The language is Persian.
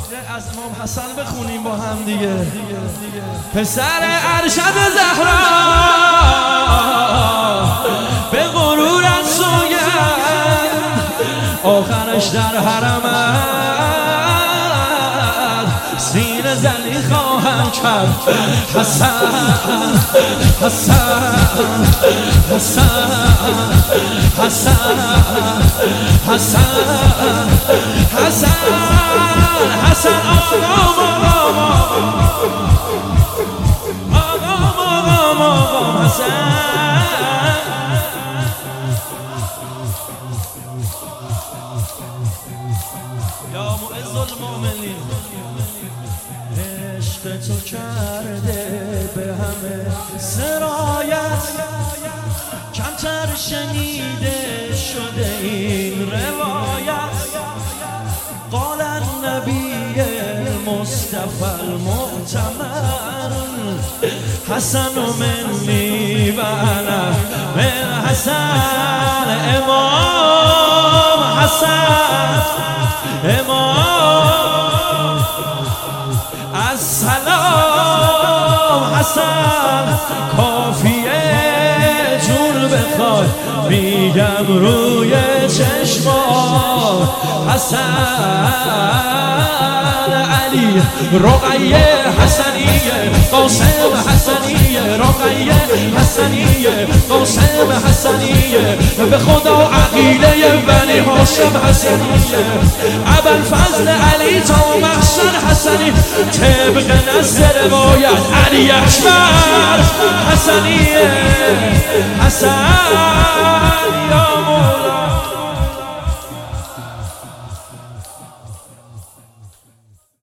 از امام حسن بخونیم با هم دیگه. پسر ارشد زهرا به غرورت سوگند، آخرش در حرمت سینه زنی خواهم کرد. حسن حسن حسن حسن حسن حسن حسن آقام حسن. یا معز المؤمنین، عشق تو کرده به همه سرایت، کمتر شنیده شده این روایت. قال النبی المصطفى المؤتمن حسن منی و انا من حسن. امام حسن، امام السلام حسن. کافیه جون بخوای میگم روی چشما. حسن علی رقیه حسنیه، قاسم حسنیه، رقیه حسنیه، قاسم حسنیه. به خدا عقیله بنی هاشم حسنیه، ابوالفضل علی تا محشر حسنی. طبق نزد روایت علی اکبر حسنیه. حسن